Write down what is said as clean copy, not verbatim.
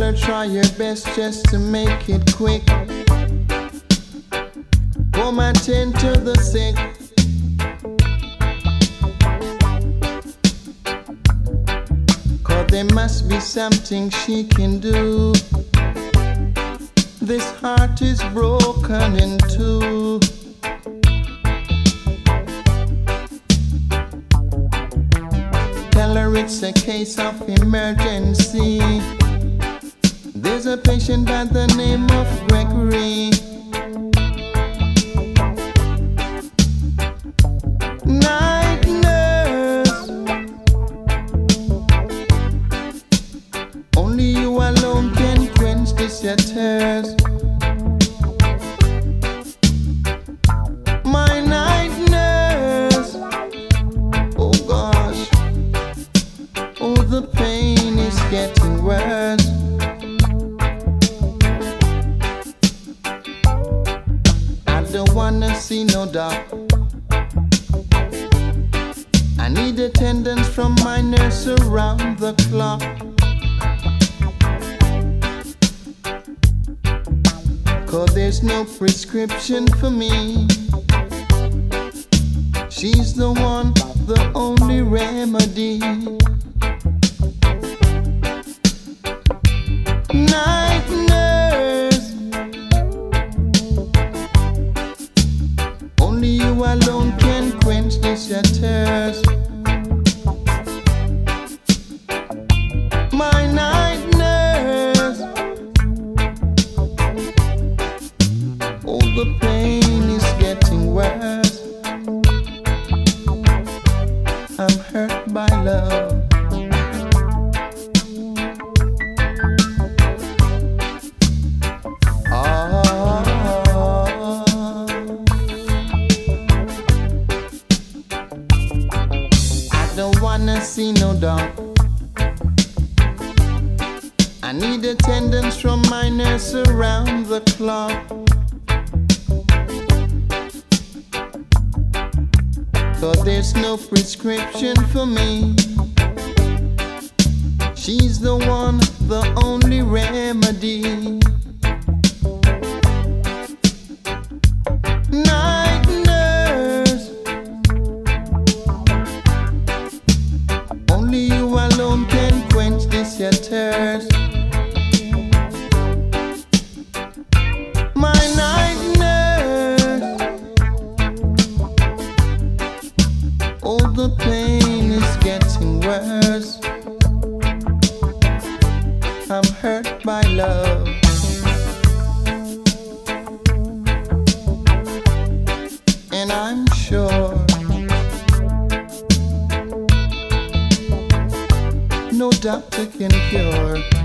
her try your best just to make it quick. Come attend to the sick. Cause there must be something she can do. This heart is broken in two. Tell her it's a case of emergency. There's a patient by the name of Gregory. Night nurse, only you alone can quench this your thirst. My night nurse, oh gosh, oh the pain is getting worse. I don't wanna see no doctor. I need attendance from my nurse around the clock. Cause there's no prescription for me. She's the one, the only remedy. Night nurse, only you alone can quench this your thirst. My night nurse, oh the pain is getting worse. I'm hurt by love. I don't wanna see no dog. I need attendance from my nurse around the clock. Cause there's no prescription for me. She's the one, the only remedy. Night nurse, only you alone can quench this your thirst. My night nurse, oh the pain is getting worse. I'm hurt by love. And I'm sure no doctor can cure